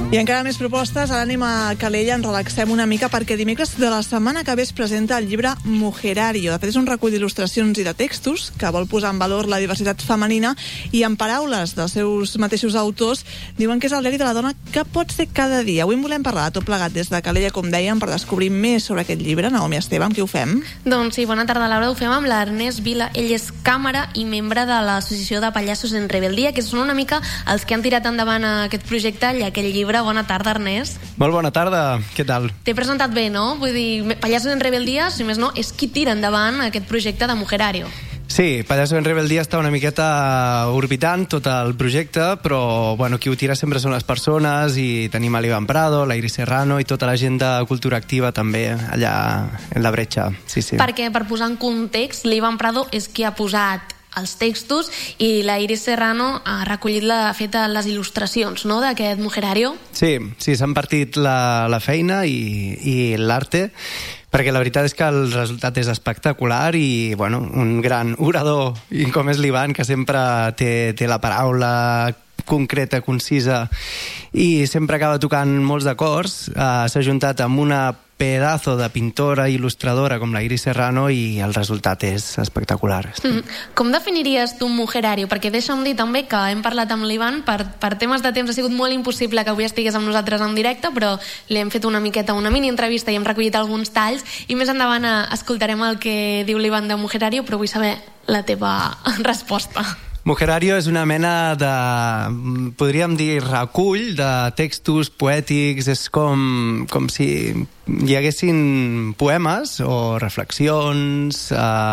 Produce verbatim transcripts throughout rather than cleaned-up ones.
I encara més propostes. A l'Ànima Calella ens relaxem una mica perquè dimecres de la setmana que ve es presenta el llibre Mujerario. De fet, és un recull d'il·lustracions i de textos que vol posar en valor la diversitat femenina i, en paraules dels seus mateixos autors, diuen que és el diari de la dona que pot ser cada dia. Avui en volem parlar de tot plegat des de Calella, com dèiem, per descobrir més sobre aquest llibre. Naomi Esteve, amb qui ho fem? Doncs sí, bona tarda, Laura. Ho fem amb l'Ernest Vila. Ell és càmera i membre de l'Associació de Pallassos en Rebeldia, que són una mica els que han tirat endavant aquest projecte i aquest llibre. Bona tarda, Ernest. Molt bona tarda, què tal? T'he presentat bé, no? Vull dir, Pallassos en Rebeldia, si més no, és qui tira endavant aquest projecte de Mujerario. Sí, Pallassos en Rebeldia està una miqueta orbitant tot el projecte, però bueno, qui ho tira sempre són les persones, i tenim l'Ivan Prado, la Iris Serrano i tota la gent de cultura activa també allà en la bretxa. Sí, sí. Perquè, per posar en context, l'Ivan Prado és qui ha posat els textos i la Iris Serrano ha recollit, la, ha fet les il·lustracions, no?, d'aquest Mujerario. Sí, sí, s'han partit la, la feina i, i l'arte, perquè la veritat és que el resultat és espectacular i, bueno, un gran orador, i com és l'Ivan, que sempre té, té la paraula concreta, concisa, i sempre acaba tocant molts acords. Uh, s'ha juntat amb una pedazo de pintora i il·lustradora com la Iris Serrano i el resultat és espectacular. Mm-hmm. Com definiries tu un Mujerario? Perquè deixa'm dir també que hem parlat amb l'Ivan, per, per temes de temps ha sigut molt impossible que avui estigués amb nosaltres en directe, però li hem fet una miqueta, una mini entrevista i hem recollit alguns talls, i més endavant escoltarem el que diu l'Ivan de Mujerario, però vull saber la teva resposta. Mujerario és una mena de, podríem dir, recull de textos poètics. És com, com si hi haguessin poemes o reflexions,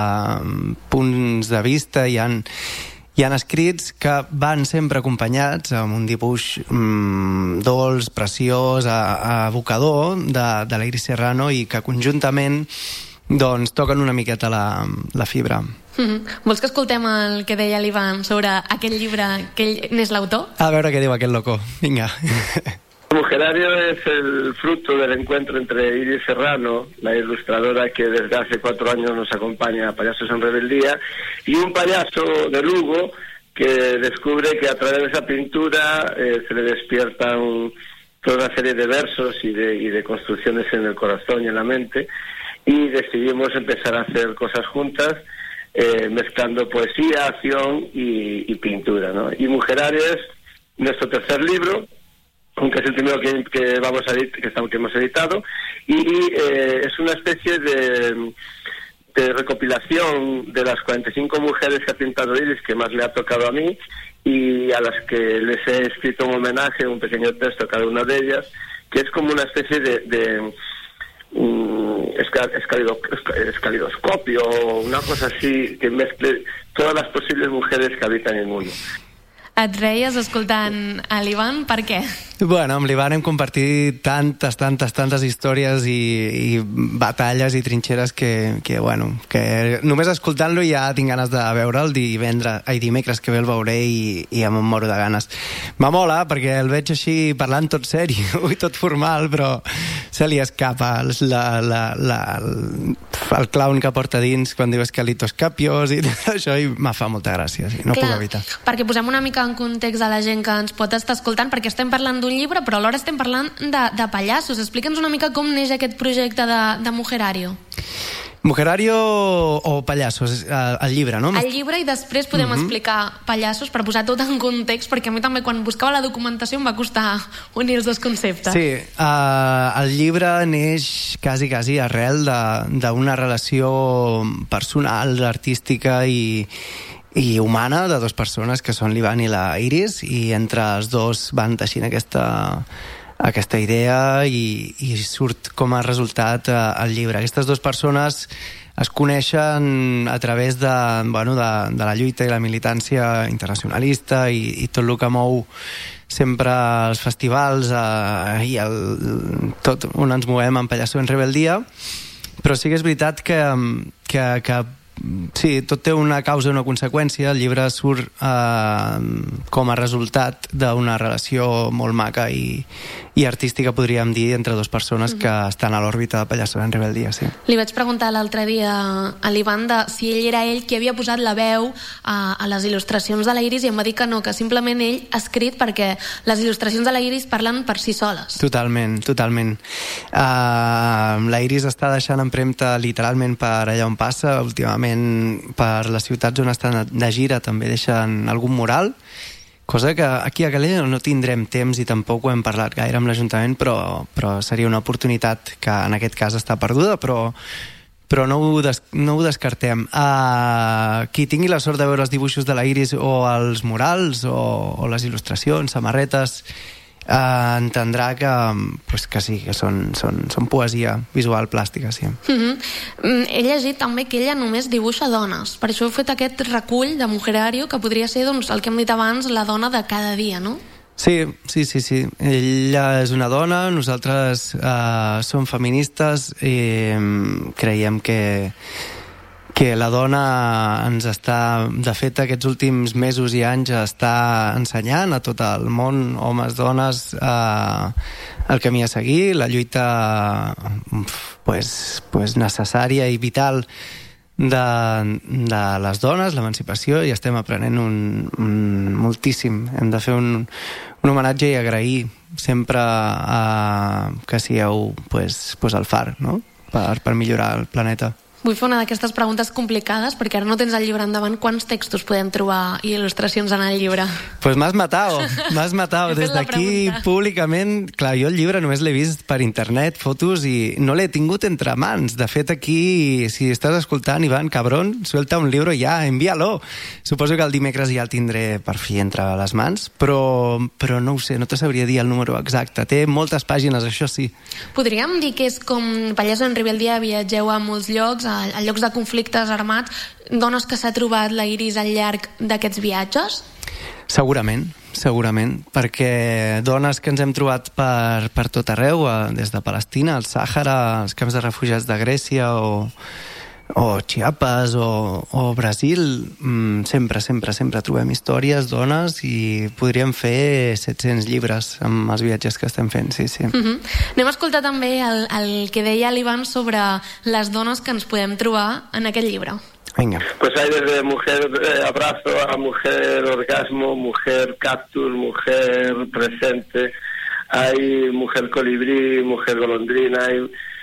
eh, punts de vista, hi ha, hi ha escrits que van sempre acompanyats amb un dibuix mm, dolç, preciós, evocador de, de la Iris Serrano, i que conjuntament doncs toquen una miqueta la, la fibra. Mm-hmm. Vols que escoltem el que deia l'Ivan sobre aquell llibre, que ell n'és l'autor? A veure què diu aquest loco. Vinga. Mujerario es el fruto del encuentro entre Iris Serrano, la ilustradora que desde hace cuatro años nos acompaña a Pallassos en Rebeldía, y un payaso de Lugo que descubre que a través de esa pintura eh, se le despiertan toda una serie de versos y de, y de construcciones en el corazón y en la mente, y decidimos empezar a hacer cosas juntas, eh, mezclando poesía, acción y, y pintura, ¿no? Y Mujerario es nuestro tercer libro, aunque es el primero que, que vamos a edit- que, estamos, que hemos editado, y eh, es una especie de, de recopilación de las cuarenta y cinco mujeres que ha pintado Iris, que más le ha tocado a mí, y a las que les he escrito un homenaje, un pequeño texto a cada una de ellas, que es como una especie de... de un escalido, escalidoscopio, una cosa así que mezcle todas las posibles mujeres que habitan el mundo. Et reies escoltant a l'Ivan, per què? Bueno, amb l'Ivan hem compartit tantes, tantes, tantes històries i, i batalles i trinxeres que, que, bueno, que només escoltant-lo ja tinc ganes de veure'l. Divendres, ai, dimecres que ve el veuré i, i em moro de ganes. M'amola perquè el veig així parlant tot seri i tot formal, però se li escapa la, la, la, el clown que porta dins quan diu escalitoscapios i tot això, i me fa molta gràcia, sí, no Clar, puc evitar. Perquè posem una mica en context a la gent que ens pot estar escoltant, perquè estem parlant d'un llibre, però alhora estem parlant de, de pallassos. Explica'ns una mica com neix aquest projecte de, de Mujerario. Mujerario o Pallassos, el llibre, no? El llibre, i després podem uh-huh. explicar Pallassos per posar tot en context, perquè a mi també quan buscava la documentació em va costar unir els dos conceptes. Sí, uh, el llibre neix quasi, quasi arrel d'una relació personal, artística i i humana de dues persones que són l'Ivan i la Iris, i entre els dos van teixint aquesta, aquesta idea i, i surt com a resultat eh, el llibre. Aquestes dues persones es coneixen a través de, bueno, de, de la lluita i la militància internacionalista i, i tot el que mou sempre els festivals eh, i el, tot on ens movem en Pallassos en Rebeldia, però sí que és veritat que, que, que sí, tot té una causa i una conseqüència. El llibre surt eh, com a resultat d'una relació molt maca i, i artística, podríem dir, entre dues persones mm-hmm. que estan a l'òrbita de Pallasso en Rebeldia, sí. Li vaig preguntar l'altre dia a l'Ivan de si ell era ell qui havia posat la veu a, a les il·lustracions de la Iris, i em va dir que no, que simplement ell ha escrit perquè les il·lustracions de la Iris parlen per si soles. Totalment, totalment. Uh, la Iris està deixant empremta literalment per allà on passa. Últimament per les ciutats on estan de gira també deixen algun mural, cosa que aquí a Calella no tindrem temps i tampoc ho hem parlat gaire amb l'Ajuntament, però, però seria una oportunitat que en aquest cas està perduda, però però no ho, des, no ho descartem. Uh, qui tingui la sort de veure els dibuixos de la Iris o els murals o, o les il·lustracions, samarretes, uh, entendrà que, pues que sí, que són, són, són poesia visual plàstica, sí. Mm-hmm. He llegit també que ella només dibuixa dones, per això heu fet aquest recull de Mujerario, que podria ser, doncs, el que hem dit abans, la dona de cada dia, no? Sí, sí, sí, sí. Ella és una dona, nosaltres eh, som feministes i creiem que, que la dona ens està, de fet, aquests últims mesos i anys està ensenyant a tot el món, homes, dones, eh, el camí a seguir, la lluita pues, pues necessària i vital de, de les dones, l'emancipació, i estem aprenent un, un, moltíssim. Hem de fer un, un homenatge i agrair sempre a, que sigueu pues, pues el far, no? per, per millorar el planeta. Vull fer una d'aquestes preguntes complicades, perquè ara no tens el llibre endavant. Quants textos podem trobar i il·lustracions en el llibre? Pues m'has matado, m'has matado. Des d'aquí, públicament, clar, jo el llibre només l'he vist per internet, fotos, i no l'he tingut entre mans. De fet, aquí, si estàs escoltant, Ivan, cabrón, suelta un llibre ja, envia-lo. Suposo que el dimecres ja el tindré per fi entre les mans, però, però no ho sé, no te sabria dir el número exacte. Té moltes pàgines, això sí. Podríem dir que és com Pallasso en Rebeldia, viatgeu a molts llocs, a, a llocs de conflictes armats, dones que s'ha trobat la Iris al llarg d'aquests viatges? Segurament, segurament, perquè dones que ens hem trobat per, per tot arreu, des de Palestina, el Sàhara, els camps de refugiats de Grècia o, o Chiapas o, o Brasil, mm, sempre, sempre, sempre trobem històries, dones, i podríem fer set-cents llibres amb els viatges que estem fent, sí, sí. Uh-huh. Anem a escoltar també el, el que deia l'Ivan sobre les dones que ens podem trobar en aquest llibre. Venga. Pues hay desde mujer eh, abrazo a mujer orgasmo, mujer cactus, mujer presente, hay mujer colibrí, mujer golondrina, hay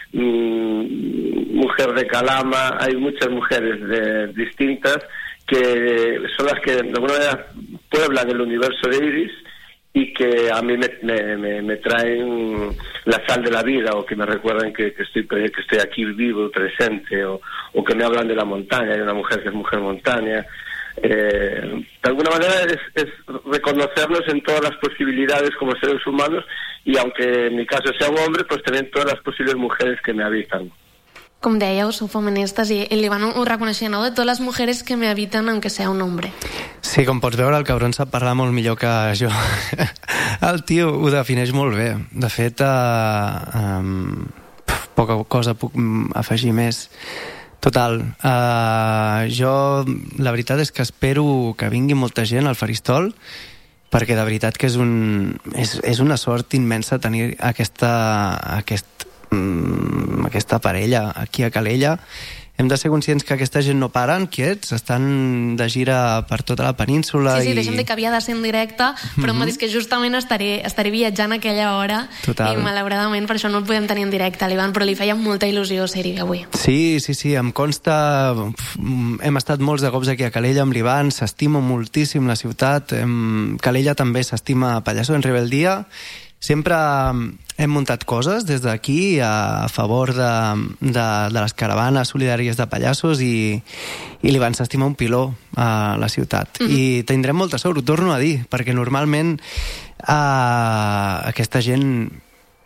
mmm, mujer de calama, hay muchas mujeres de, distintas que son las que de alguna manera pueblan el universo de Iris y que a mí me, me, me, me traen la sal de la vida, o que me recuerdan que, que, estoy, que estoy aquí vivo, presente, o, o que me hablan de la montaña. Hay una mujer que es mujer montaña. Eh, de alguna manera es, es reconocernos en todas las posibilidades como seres humanos, y aunque en mi caso sea un hombre, pues también todas las posibles mujeres que me habitan. Com dèieu, sou feministes, i l'Ivan ho reconeixia, no? De totes les mujeres que me habitan, aunque sea un hombre. Sí, com pots veure, el cabron sap parlar molt millor que jo. El tio ho defineix molt bé. De fet, uh, um, poca cosa puc afegir més. Total, uh, jo la veritat és que espero que vingui molta gent al Faristol, perquè de veritat que és, un, és, és una sort immensa tenir aquesta, aquest aquesta parella aquí a Calella. Hem de ser conscients que aquesta gent no paren quiets, estan de gira per tota la península. Sí, sí, i... deixa'm dir que havia de ser en directe, però mm-hmm. m'ha dit que justament estaré, estaré viatjant a aquella hora. Total. I malauradament per això no el podem tenir en directe, l'Ivan, però li feia molta il·lusió ser-hi avui. Sí, sí, sí, em consta. Hem estat molts de cops aquí a Calella amb l'Ivan, s'estima moltíssim la ciutat. Hem... Calella també s'estima Pallasso en Rebeldia. Sempre hem muntat coses des d'aquí a favor de, de, de les caravanes solidàries de pallassos, i, i l'Ivan s'estima un piló a la ciutat. Mm-hmm. I tindrem molta sort, ho torno a dir, perquè normalment eh, aquesta gent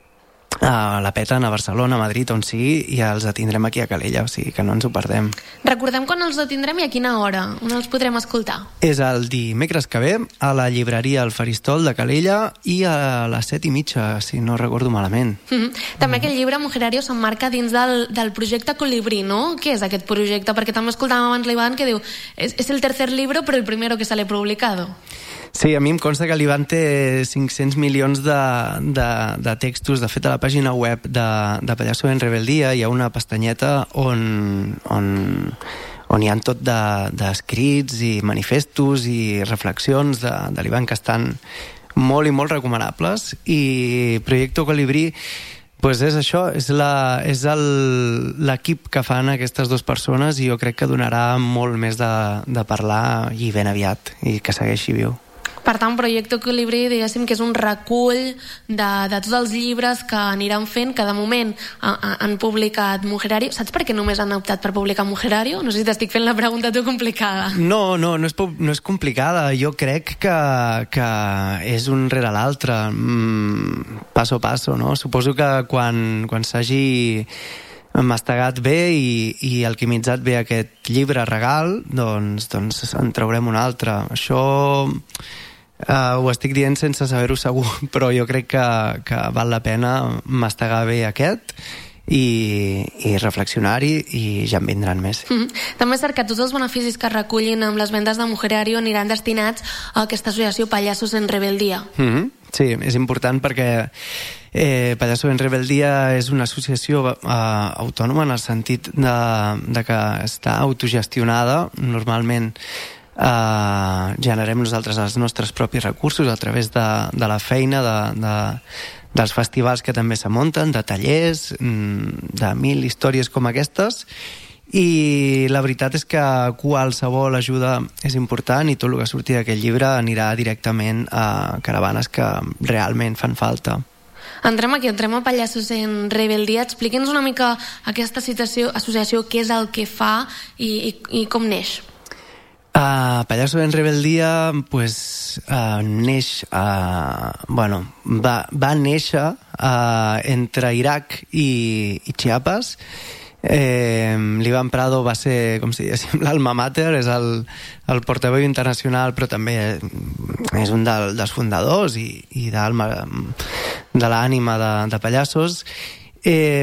a la peten a Barcelona, a Madrid, on sigui, i els atindrem aquí a Calella, o sigui que no ens ho perdem. Recordem quan els atindrem i a quina hora, on els podrem escoltar. És el dimecres que ve a la llibreria El Faristol de Calella i a les set i mitja, si no recordo malament. Mm-hmm. També mm-hmm. aquest llibre, Mujerario, s'emmarca dins del, del projecte Colibrí, no? Què és aquest projecte? Perquè també escoltàvem abans l'Ivan que diu és, és el tercer libro però el primero que sale publicado. Sí, a mi em consta que l'Ivan té cinc-cents milions de, de, de textos. De fet, a la pàgina web de, de Pallasso en Rebeldia hi ha una pestanyeta on, on, on hi ha tot d'escrits de, i manifestos i reflexions de, de l'Ivan que estan molt i molt recomanables. I Proyecto Colibrí pues és això, és la, és l'equip que fan aquestes dues persones i jo crec que donarà molt més de, de parlar i ben aviat, i que segueixi viu. Per tant, Proyecto Colibrí, diguéssim que és un recull de, de tots els llibres que aniran fent, que de moment ha, ha, han publicat Mujerario. Saps per què només han optat per publicar Mujerario? No sé si t'estic fent la pregunta tu complicada. No, no, no és, no és complicada. Jo crec que, que és un rere l'altre, mm, passo a passo, no? Suposo que quan, quan s'hagi mastegat bé i, i alquimitzat bé aquest llibre regal, doncs, doncs en traurem un altre. Això uh, ho estic dient sense saber-ho segur, però jo crec que, que val la pena mastegar bé aquest i, i reflexionar-hi, i ja en vindran més. Mm-hmm. També és cert que tots els beneficis que es recullin amb les vendes de Mujerario aniran destinats a aquesta associació Pallassos en Rebeldia. Mm-hmm. Sí, és important perquè eh, Pallasso en Rebeldia és una associació eh, autònoma en el sentit de, de que està autogestionada. Normalment eh, generem nosaltres els nostres propis recursos a través de, de la feina de, de, dels festivals que també se munten, de tallers, de mil històries com aquestes. I la veritat és que qualsevol ajuda és important i tot el que surti d'aquest llibre anirà directament a caravanes que realment fan falta. Entrem aquí, entrem a Pallassos en Rebeldia. Expliqui'ns una mica aquesta situació, associació, què és el que fa i, i, i com neix. Uh, Pallasso en Rebeldia pues, uh, neix uh, bueno, va, va néixer uh, entre Iraq i, i Chiapas. Eh, l'Ivan Prado va ser, com si diguéssim, l'alma mater, és el, el portaveu internacional, però també és un del, dels fundadors i, i d'alma, de l'ànima de, de Pallassos. Eh,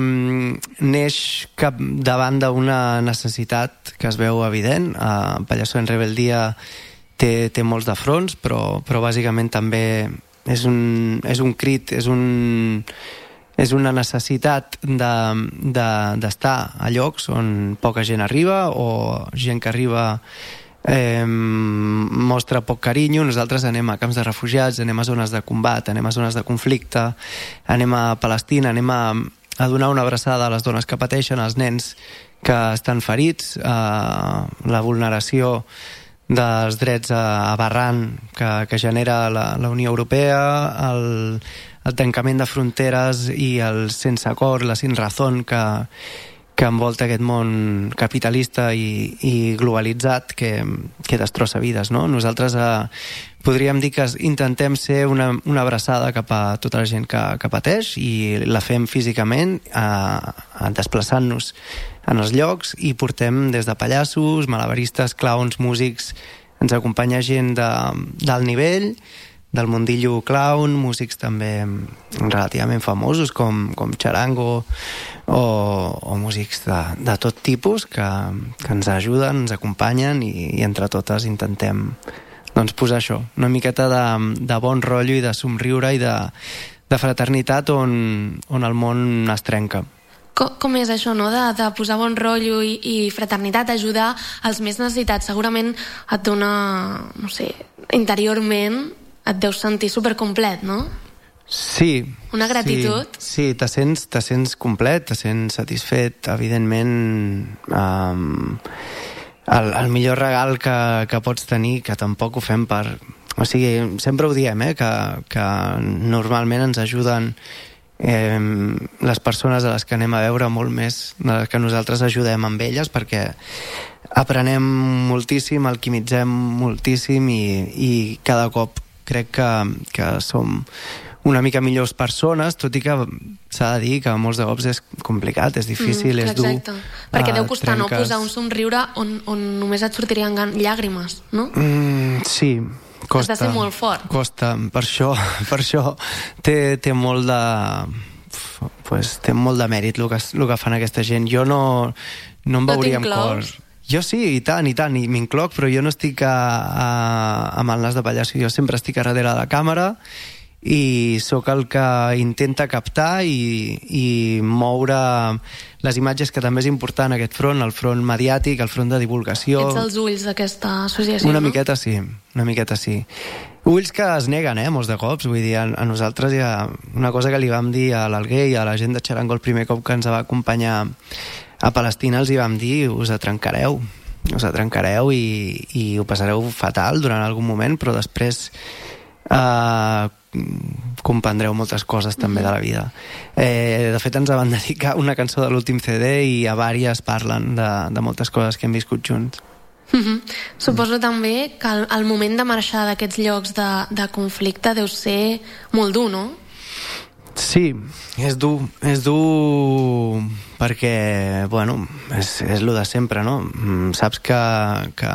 neix cap davant d'una necessitat que es veu evident. eh, Pallasso en Rebeldia té, té molts de fronts, però, però bàsicament també és un, és un crit, és un és una necessitat d'estar de, de, a llocs on poca gent arriba, o gent que arriba eh, mostra poc carinyo. Nosaltres anem a camps de refugiats, anem a zones de combat, anem a zones de conflicte, anem a Palestina, anem a, a donar una abraçada a les dones que pateixen, als nens que estan ferits, a la vulneració dels drets aberrant que, que genera la, la Unió Europea, el el tancament de fronteres i el sense acord, la sin razón que, que envolta aquest món capitalista i, i globalitzat que, que destrossa vides, no? Nosaltres eh, podríem dir que intentem ser una, una abraçada cap a tota la gent que, que pateix, i la fem físicament eh, desplaçant-nos en els llocs, i portem des de pallassos, malabaristes, clowns, músics, ens acompanya gent de, d'alt nivell, del mundillo clown, músics també relativament famosos com, com Charango, o, o músics de, de tot tipus que, que ens ajuden, ens acompanyen, i, i entre totes intentem doncs, posar això, una miqueta de, de bon rotllo i de somriure i de, de fraternitat on, on el món es trenca. Com, com és això, no? De, de posar bon rotllo i, i fraternitat, ajudar els més necessitats? Segurament et dona, no sé, interiorment et deus sentir supercomplet, no? Sí. Una gratitud. Sí, sí, te sents, te sents complet, te sents satisfet, evidentment. Um, el, el millor regal que, que pots tenir, que tampoc ho fem per... O sigui, sempre ho diem, eh? Que, que normalment ens ajuden eh, les persones a les que anem a veure molt més de les que nosaltres ajudem amb elles, perquè aprenem moltíssim, alquimitzem moltíssim, i, i cada cop crec que, que som una mica millors persones, tot i que s'ha de dir que molts de cops és complicat, és difícil, mm, és dur. Exacte, perquè uh, deu costar trenques... no posar un somriure on, on només et sortirien llàgrimes, no? Mm, sí, costa. Has de ser molt fort. Costa, per això, per això té, té molt de... Pues, té molt de mèrit el que, el que fan aquesta gent. Jo no, no em veuria amb cor. Jo sí, i tant, i tant, i m'incloc, però jo no estic a, a, amb el nas de pallasso. Jo sempre estic a darrere de la càmera i sóc el que intenta captar i, i moure les imatges, que també és important, aquest front, el front mediàtic, el front de divulgació. Ets els ulls d'aquesta associació, una no? Miqueta sí, una miqueta sí. Ulls que es neguen, eh, molts de cops. Vull dir, a, a nosaltres hi ha una cosa que li vam dir a l'Alguer i a la gent de Xarango el primer cop que ens va acompanyar a Palestina, els hi vam dir, us atrencareu, us atrencareu i, i ho passareu fatal durant algun moment, però després eh, comprendreu moltes coses també de la vida. Eh, de fet, ens van dedicar una cançó de l'últim C D i a vàries parlen de, de moltes coses que hem viscut junts. Mm-hmm. Suposo també que el, el moment de marxar d'aquests llocs de, de conflicte deu ser molt dur, no? Sí, és dur, és dur perquè, bueno, és, és el de sempre, no? Saps que, que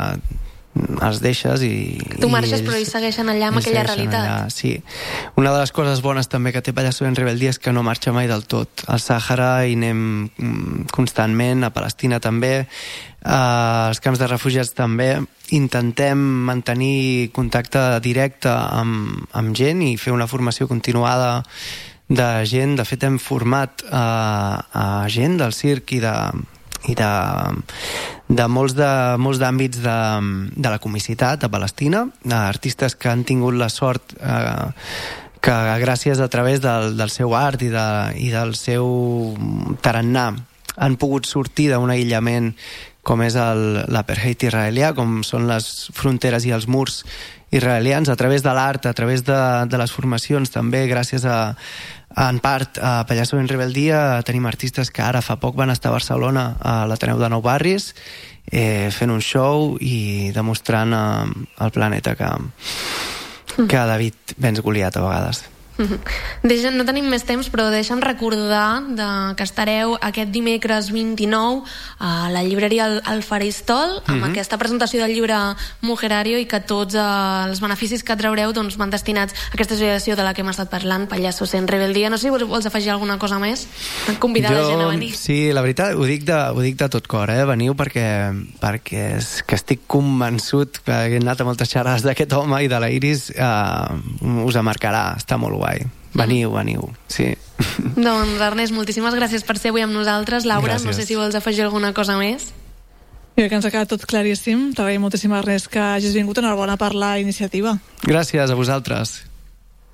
els deixes i... Tu marxes, i ells, però ells segueixen allà amb aquella realitat. Allà, sí. Una de les coses bones també que té Pallasso en Rebeldia és que no marxa mai del tot. Al Sàhara hi anem constantment, a Palestina també, als camps de refugiats també. Intentem mantenir contacte directe amb, amb gent i fer una formació continuada de gent. De fet, hem format a, a gent del circ i de, i de, de molts de, molts d'àmbits de, de la comicitat a Palestina, artistes que han tingut la sort eh, que gràcies a través del, del seu art i, de, i del seu tarannà han pogut sortir d'un aïllament com és l'apartheid israelià, com són les fronteres i els murs israelians, a través de l'art, a través de, de les formacions, també gràcies a, en part, a Pallasso en Rebeldia tenim artistes que ara fa poc van estar a Barcelona, a l'Ateneu de Nou Barris, eh, fent un show i demostrant eh, al planeta que, que David vens Goliat a vegades. Deixa, no tenim més temps, però deixa'm recordar de, que estareu aquest dimecres vint-i-nou a la llibreria El, el Faristol amb mm-hmm. aquesta presentació del llibre Mujerario i que tots eh, els beneficis que traureu doncs, van destinats a aquesta associació de la que hem estat parlant, Pallasso en Rebeldia. No sé si vols, vols afegir alguna cosa més? Convidar jo, la gent a venir. Sí, la veritat, ho dic de, ho dic de tot cor, eh? Veniu perquè, perquè és, que estic convençut que he anat a moltes xerrades d'aquest home i de la Iris, eh, us marcarà, està molt guai. Veniu, veniu, sí. Doncs Ernest, moltíssimes gràcies per ser avui amb nosaltres. Laura, gràcies. No sé si vols afegir alguna cosa més. Jo crec que ens ha quedat tot claríssim. T'agraïm moltíssim, Ernest, que hagis vingut. Enhorabona per la iniciativa. Gràcies a vosaltres.